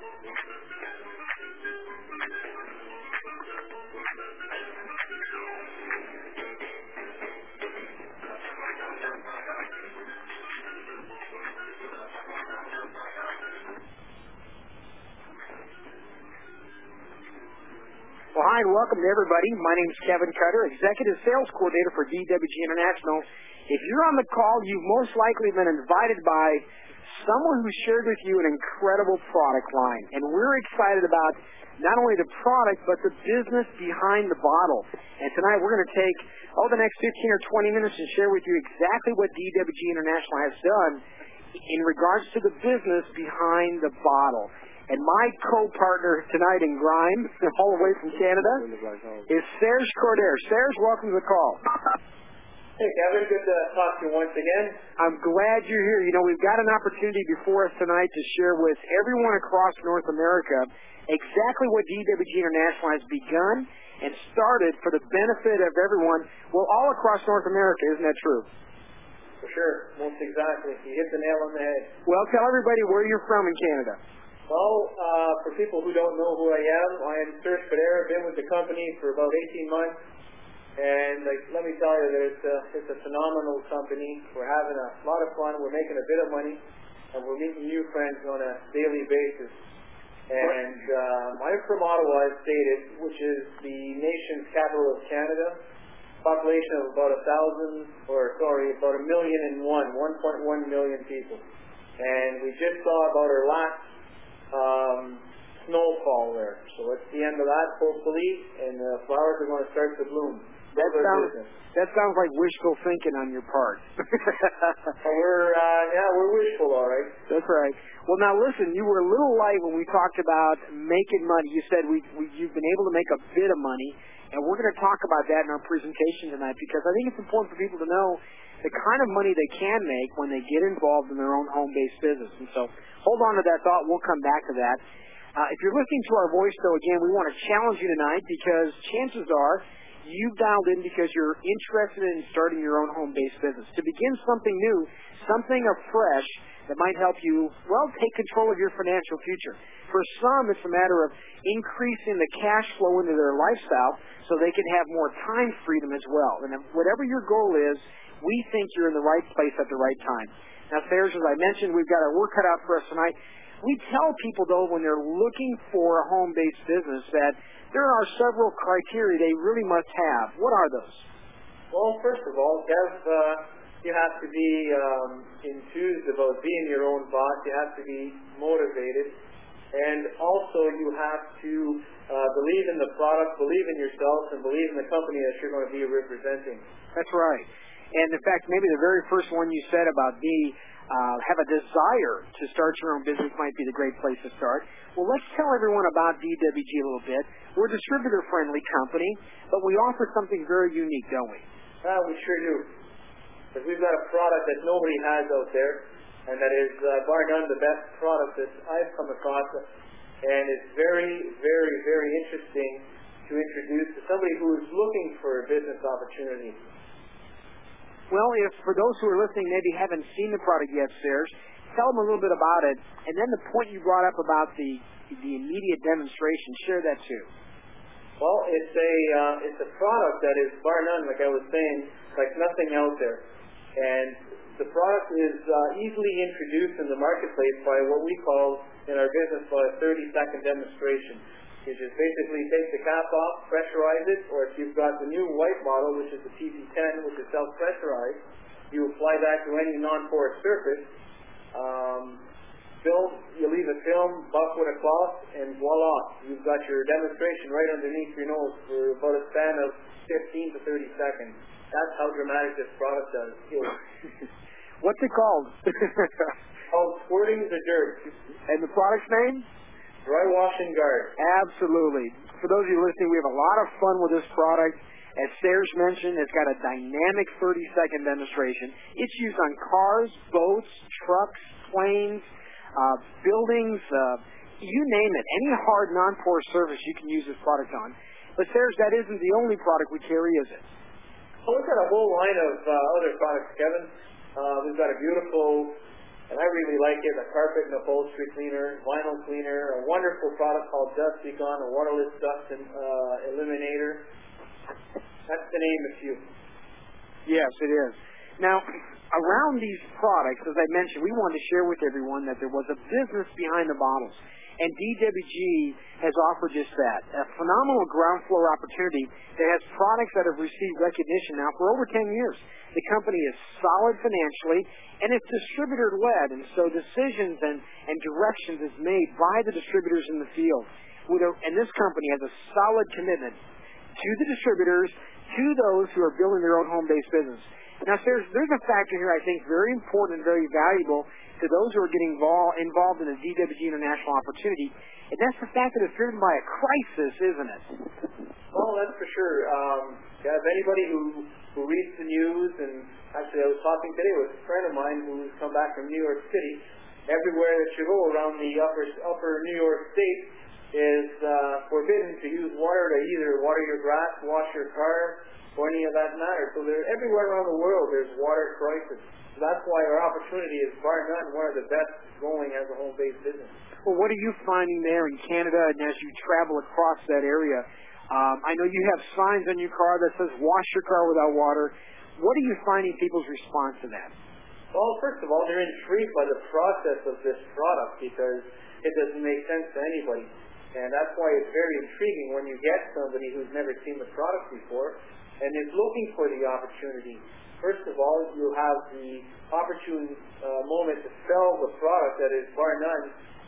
Well, hi and welcome to everybody. My name is Kevin Cutter, Executive Sales Coordinator for DWG International. If you're on the call, you've most likely been invited by someone who shared with you an incredible product line. And we're excited about not only the product, but the business behind the bottle. And tonight we're going to take the next 15 or 20 minutes and share with you exactly what DWG International has done in regards to the business behind the bottle. And my co-partner tonight in Grime, all the way from Canada, is Serge Cordair. Serge, welcome to the call. Hey, Kevin. Good to talk to you once again. I'm glad you're here. You know, we've got an opportunity before us tonight to share with everyone across North America exactly what DWG International has begun and started for the benefit of everyone, well, all across North America. Isn't that true? For sure. Most exactly. You hit the nail on the head. Well, tell everybody where you're from in Canada. Well, for people who don't know who I am Serge Cordair. I've been with the company for about 18 months. And let me tell you that it's a phenomenal company. We're having a lot of fun. We're making a bit of money. And we're meeting new friends on a daily basis. And I'm from Ottawa, as stated, which is the nation's capital of Canada. Population of about 1,101, 1.1 million people. And we just saw about our last snowfall there. So it's the end of that, hopefully, and the flowers are going to start to bloom. That sounds like wishful thinking on your part. We're wishful, all right. That's right. Well, now listen, you were a little light when we talked about making money. You said you've been able to make a bit of money, and we're going to talk about that in our presentation tonight because I think it's important for people to know the kind of money they can make when they get involved in their own home-based business. And so hold on to that thought. We'll come back to that. If you're listening to our voice, though, again, we want to challenge you tonight because chances are you've dialed in because you're interested in starting your own home-based business. To begin something new, something afresh that might help you, well, take control of your financial future. For some, it's a matter of increasing the cash flow into their lifestyle so they can have more time freedom as well. And whatever your goal is, we think you're in the right place at the right time. Now, Serge, as I mentioned, we've got our work cut out for us tonight. We tell people, though, when they're looking for a home-based business that there are several criteria they really must have. What are those? Well, first of all, Kev, you have to be enthused about being your own boss. You have to be motivated. And also you have to believe in the product, believe in yourself, and believe in the company that you're going to be representing. That's right. And, in fact, maybe the very first one you said about have a desire to start your own business might be the great place to start. Well, let's tell everyone about DWG a little bit. We're a distributor-friendly company, but we offer something very unique, don't we? We sure do. Because we've got a product that nobody has out there, and that is, bar none, the best product that I've come across. And it's very, very, very interesting to introduce to somebody who is looking for a business opportunity. Well, if for those who are listening maybe haven't seen the product yet, Serge, tell them a little bit about it, and then the point you brought up about the immediate demonstration, share that too. Well, it's a product that is bar none, like I was saying, like nothing out there. And the product is easily introduced in the marketplace by what we call in our business by a 30-second demonstration. You just basically take the cap off, pressurize it, or if you've got the new white model, which is the TC10, which is self-pressurized, you apply that to any non-porous surface, you leave a film, buff with a cloth, and voila, you've got your demonstration right underneath your nose for about a span of 15 to 30 seconds. That's how dramatic this product is. What's it called? Called Squirting the Dirt. And the product's name? Dry Wash and Guard. Absolutely. For those of you listening, we have a lot of fun with this product. As Serge mentioned, it's got a dynamic 30-second demonstration. It's used on cars, boats, trucks, planes, buildings, you name it. Any hard, non-porous surface you can use this product on. But Serge, that isn't the only product we carry, is it? Well, we've got a whole line of other products, Kevin. We've got a beautiful and I really like it. A carpet and upholstery cleaner, vinyl cleaner, a wonderful product called Dust Beacon, a waterless dust eliminator. That's to name a few. Yes, it is. Now, around these products, as I mentioned, we wanted to share with everyone that there was a business behind the bottles. And DWG has offered just that, a phenomenal ground floor opportunity that has products that have received recognition now for over 10 years. The company is solid financially, and it's distributor-led, and so decisions and directions is made by the distributors in the field. And this company has a solid commitment to the distributors, to those who are building their own home-based business. Now, there's a factor here I think very important and very valuable to those who are getting involved in the DWG International opportunity, and that's the fact that it's driven by a crisis, isn't it? Well, that's for sure. Anybody who reads the news, and actually I was talking today with a friend of mine who's come back from New York City, everywhere that you go around the upper New York State is forbidden to use water to either water your grass, wash your car, or any of that matter. So everywhere around the world there's water crisis. So that's why our opportunity is bar none one of the best going as a home-based business. Well, what are you finding there in Canada, and as you travel across that area? I know you have signs on your car that says wash your car without water. What are you finding people's response to that? Well, first of all, they're intrigued by the process of this product because it doesn't make sense to anybody. And that's why it's very intriguing when you get somebody who's never seen the product before and is looking for the opportunity. First of all, you have the opportune moment to sell the product that is bar none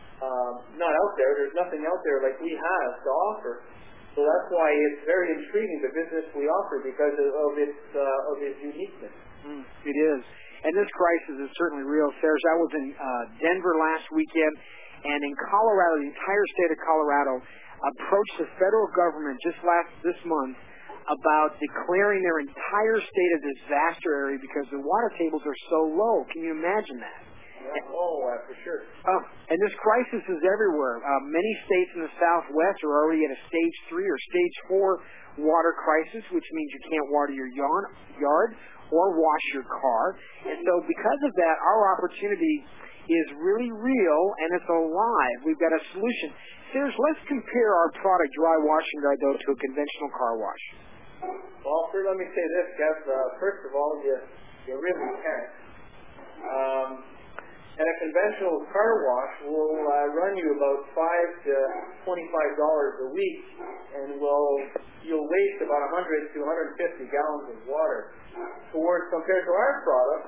not out there. There's nothing out there like we have to offer. So that's why it's very intriguing, the business we offer, because of its uniqueness. It is. And this crisis is certainly real. Serge, I was in Denver last weekend, and in Colorado, the entire state of Colorado approached the federal government just this month about declaring their entire state a disaster area because the water tables are so low. Can you imagine that? For sure. And this crisis is everywhere. Many states in the Southwest are already at a stage 3 or stage 4 water crisis, which means you can't water your yard or wash your car. And so because of that, our opportunity is really real and it's alive. We've got a solution. Serge, let's compare our product, Dry Washing Guard, though, to a conventional car wash. Well, first let me say this, Kev. First of all, you really can't. And a conventional car wash will run you about $5 to $25 a week, and you'll waste about 100 to 150 gallons of water. Compared to our product,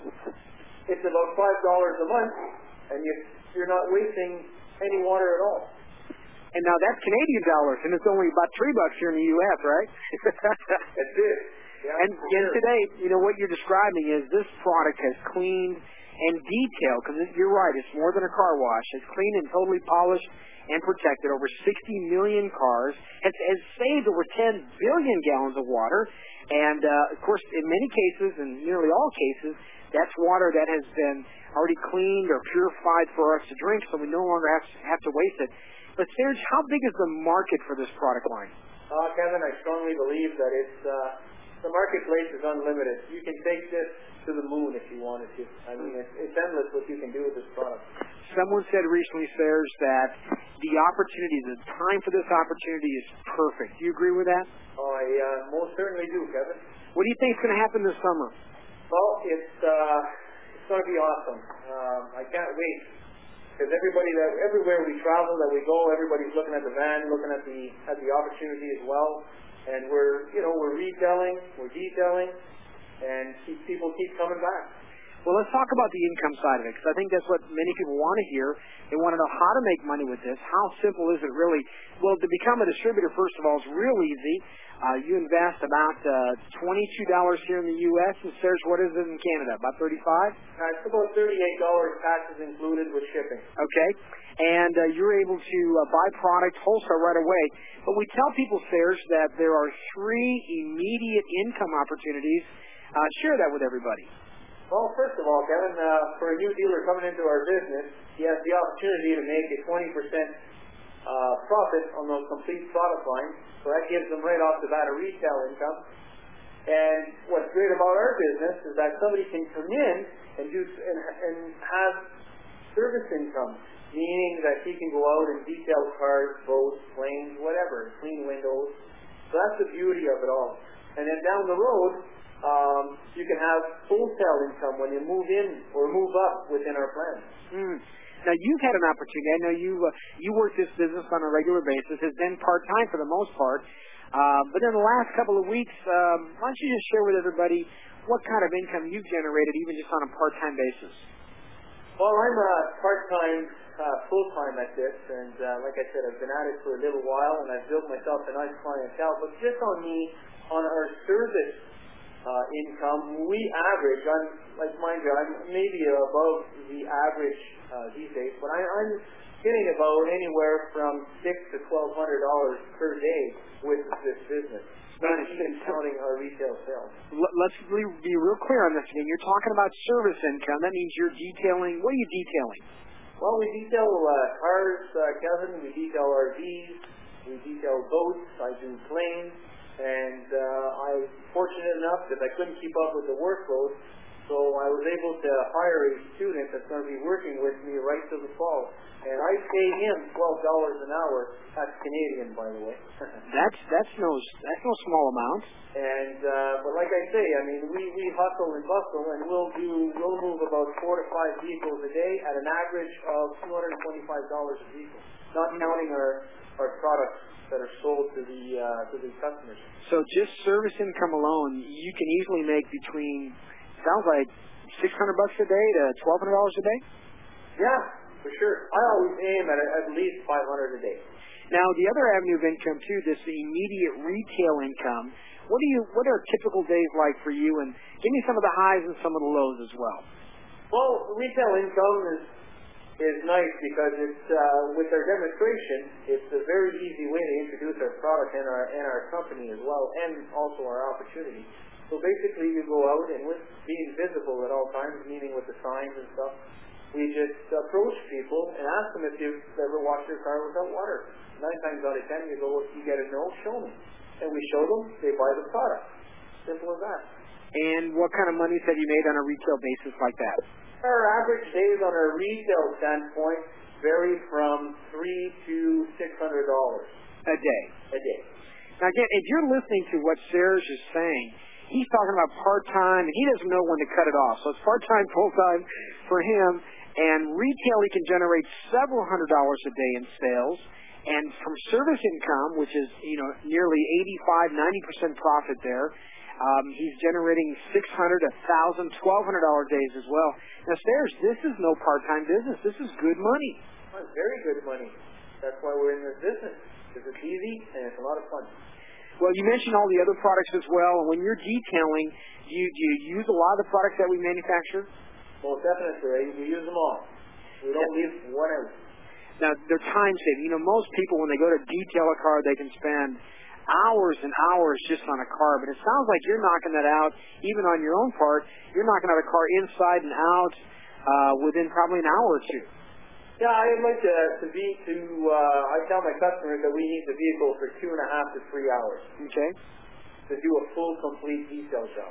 it's about $5 a month, and you're not wasting any water at all. And now that's Canadian dollars, and it's only about $3 here in the U.S., right? That's it. Yeah, and today, what you're describing is this product has cleaned and detailed, because you're right, it's more than a car wash. It's cleaned and totally polished and protected over 60 million cars. Has saved over 10 billion gallons of water. And, of course, in many cases, and nearly all cases, that's water that has been already cleaned or purified for us to drink, so we no longer have to waste it. But, Serge, how big is the market for this product line? Kevin, I strongly believe that the marketplace is unlimited. You can take this to the moon if you wanted to. I mean, it's endless what you can do with this product. Someone said recently, Serge, that the time for this opportunity is perfect. Do you agree with that? Oh, I most certainly do, Kevin. What do you think is going to happen this summer? Well, it's going to be awesome. I can't wait. Because everywhere we travel, that we go, everybody's looking at the van, looking at the opportunity as well. And we're retailing, we're detailing, and people keep coming back. Well, let's talk about the income side of it, because I think that's what many people want to hear. They want to know how to make money with this. How simple is it really? Well, to become a distributor, first of all, is real easy. You invest about $22 here in the U.S. And Serge, what is it in Canada? About $35? It's about $38, taxes included with shipping. Okay. And you're able to buy product wholesale right away. But we tell people, Serge, that there are 3 immediate income opportunities. Share that with everybody. Well, first of all, Kevin, for a new dealer coming into our business, he has the opportunity to make a 20% profit on those complete product lines. So that gives them right off the bat a retail income. And what's great about our business is that somebody can come in and have service income, meaning that he can go out and detail cars, boats, planes, whatever, clean windows. So that's the beauty of it all. And then down the road, you can have wholesale income when you move in or move up within our plan. Now, you've had an opportunity. I know you work this business on a regular basis. It's been part-time for the most part. But in the last couple of weeks, why don't you just share with everybody what kind of income you've generated even just on a part-time basis? Well, I'm part-time, full-time at this, and like I said, I've been at it for a little while, and I've built myself a nice clientele. But just on our service income, we average, mind you, I'm maybe above the average these days, but I'm getting about anywhere from $600 to $1,200 per day with this business. Not even counting our retail sales. Let's be real clear on this again. You're talking about service income. That means you're detailing. What are you detailing? Well, we detail cars, Kevin. We detail RVs. We detail boats. I do planes. And I'm fortunate enough that I couldn't keep up with the workload, so I was able to hire a student that's going to be working with me right till the fall. And I pay him $12 an hour. That's Canadian, by the way. That's no small amount. And but like I say, I mean, we hustle and bustle, and we'll move about 4 to 5 vehicles a day at an average of $225 a vehicle, not counting our products that are sold to the customers. So just service income alone, you can easily make between, sounds like $600 a day to $1,200 a day. Yeah, for sure. I always aim at least $500 a day. Now, the other avenue of income too, this immediate retail income. What are typical days like for you? And give me some of the highs and some of the lows as well. Well, retail income is nice because it's with our demonstration, it's a very easy way to introduce our product and our company as well, and also our opportunity. So basically, you go out and with being visible at all times, meaning with the signs and stuff, we just approach people and ask them if you've ever washed your car without water. 9 times out of 10, you go, if you get a no, show me. And we show them, they buy the product. Simple as that. And what kind of money have you made on a retail basis like that? Our average days on a retail standpoint vary from $300 to $600 a day. A day. Now again, if you're listening to what Serge is saying, he's talking about part-time, and he doesn't know when to cut it off. So it's part-time, full-time for him. And retail, he can generate several $100s a day in sales. And from service income, which is nearly 85-90% profit there, he's generating $600, $1,000, $1,200 days as well. Now, Serge, this is no part-time business. This is good money. Oh, it's very good money. That's why we're in this business. Because it's easy and it's a lot of fun. Well, you mentioned all the other products as well. And when you're detailing, do you use a lot of the products that we manufacture? Well, definitely. We use them all. We don't leave one out. Now, they're time-saving. Most people, when they go to detail a car, they can spend hours and hours just on a car. But it sounds like you're knocking that out, even on your own part. You're knocking out a car inside and out within probably an hour or two. Yeah, I'd like I tell my customers that we need the vehicle for 2.5 to 3 hours. Okay. To do a full, complete detail job.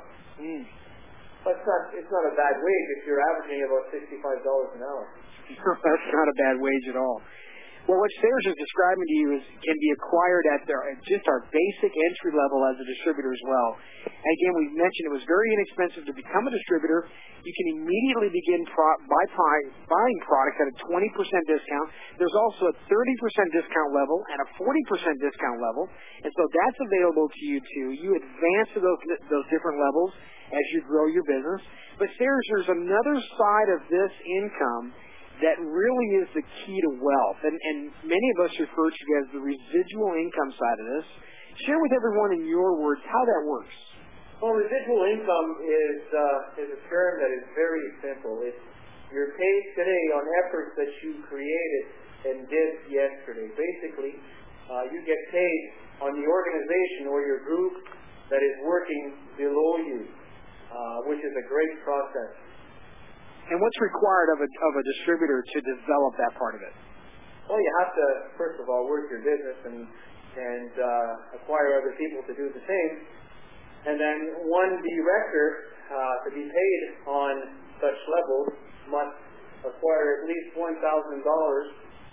But it's not a bad wage if you're averaging about $65 an hour. That's not a bad wage at all. Well, what Serge is describing to you can be acquired at just our basic entry level as a distributor as well. And again, we've mentioned it was very inexpensive to become a distributor. You can immediately begin buying products at a 20% discount. There's also a 30% discount level and a 40% discount level. And so that's available to you too. You advance to those different levels as you grow your business. But Serge, there's another side of this income that really is the key to wealth. And many of us refer to it as the residual income side of this. Share with everyone in your words how that works. Well, residual income is a term that is very simple. You're paid today on efforts that you created and did yesterday. Basically, you get paid on the organization or your group that is working below you, which is a great process. And what's required of a distributor to develop that part of it? Well, you have to, first of all, work your business and acquire other people to do the same. And then one director to be paid on such levels must acquire at least $1,000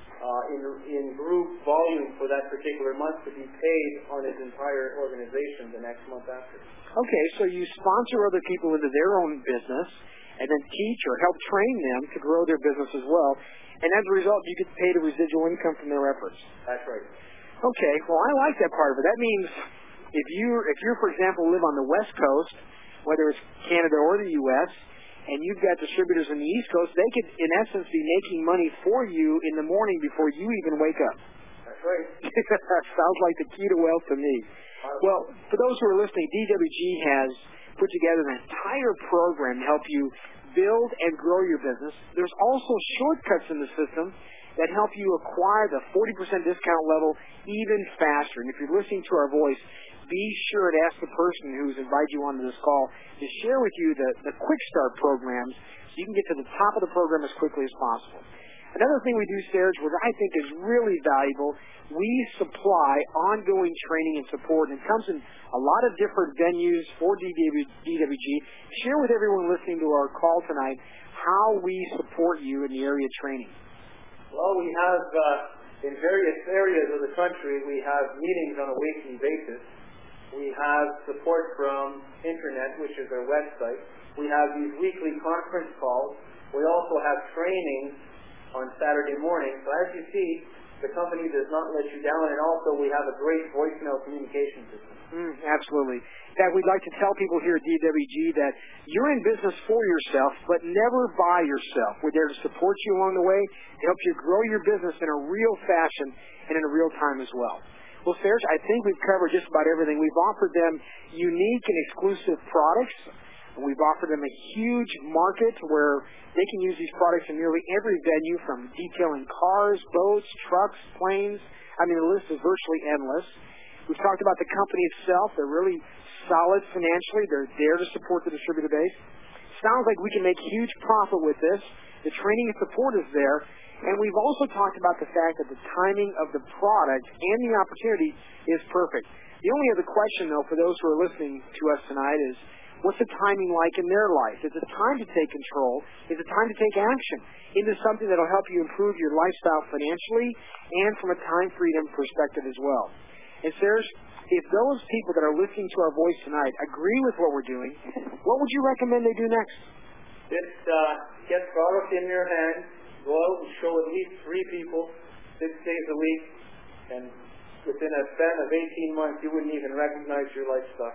in group volume for that particular month to be paid on his entire organization the next month after. Okay, so you sponsor other people into their own business and then teach or help train them to grow their business as well. And as a result, you get paid a residual income from their efforts. That's right. Okay, well, I like that part of it. That means if you, for example, live on the West Coast, whether it's Canada or the U.S., and you've got distributors on the East Coast, they could, in essence, be making money for you in the morning before you even wake up. That's right. Sounds like the key to wealth to me. Well, for those who are listening, DWG has put together an entire program to help you build and grow your business. There's also shortcuts in the system that help you acquire the 40% discount level even faster. And if you're listening to our voice, be sure to ask the person who's invited you onto this call to share with you the Quick Start programs so you can get to the top of the program as quickly as possible. Another thing we do, Serge, which I think is really valuable, we supply ongoing training and support, and it comes in a lot of different venues for DWG. Share with everyone listening to our call tonight how we support you in the area of training. Well, we have, in various areas of the country, we have meetings on a weekly basis. We have support from Internet, which is our website. We have these weekly conference calls. We also have training on Saturday morning. So as you see, the company does not let you down, and also we have a great voicemail communication system. Absolutely. In fact, we'd like to tell people here at DWG that you're in business for yourself, but never by yourself. We're there to support you along the way, to help you grow your business in a real fashion and in a real time as well. Well, Serge, I think we've covered just about everything. We've offered them unique and exclusive products. And we've offered them a huge market where they can use these products in nearly every venue, from detailing cars, boats, trucks, planes. I mean, the list is virtually endless. We've talked about the company itself. They're really solid financially. They're there to support the distributor base. Sounds like we can make huge profit with this. The training and support is there. And we've also talked about the fact that the timing of the product and the opportunity is perfect. The only other question, though, for those who are listening to us tonight is, what's the timing like in their life? Is it time to take control? Is it time to take action into something that will help you improve your lifestyle financially and from a time freedom perspective as well? And Serge, if those people that are listening to our voice tonight agree with what we're doing, what would you recommend they do next? Just get product in your hand. Go out and show at least 3 people 6 days a week, and within a span of 18 months, you wouldn't even recognize your lifestyle.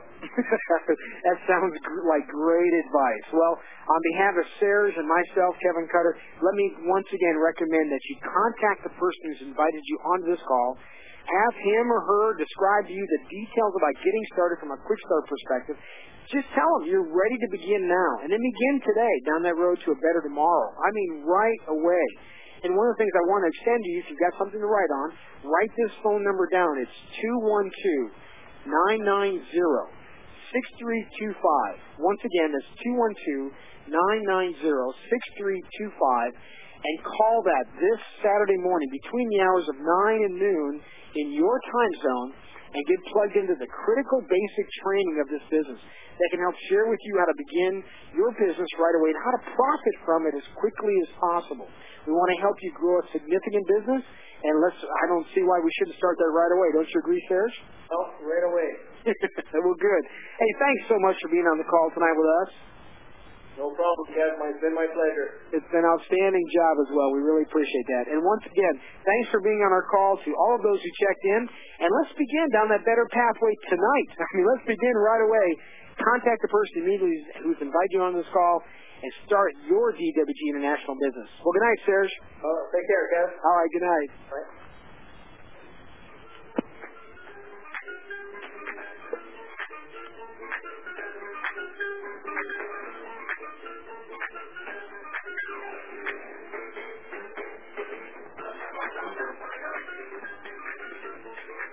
That sounds like great advice. Well, on behalf of Serge and myself, Kevin Cutter, let me once again recommend that you contact the person who's invited you onto this call. Have him or her describe to you the details about getting started from a Quick Start perspective. Just tell them you're ready to begin now, and then begin today down that road to a better tomorrow. I mean, right away. And one of the things I want to extend to you, if you've got something to write on, write this phone number down. It's 212-990-6325. Once again, that's 212-990-6325. And call that this Saturday morning between the hours of 9 and noon in your time zone, and get plugged into the critical basic training of this business that can help share with you how to begin your business right away and how to profit from it as quickly as possible. We want to help you grow a significant business, and I don't see why we shouldn't start that right away. Don't you agree, Serge? Oh, right away. Well, good. Hey, thanks so much for being on the call tonight with us. No problem, Kev. It's been my pleasure. It's been an outstanding job as well. We really appreciate that. And once again, thanks for being on our call to all of those who checked in. And let's begin down that better pathway tonight. I mean, let's begin right away. Contact the person immediately who's invited you on this call and start your DWG International business. Well, good night, Serge. Take care, Kev. All right, good night. All right.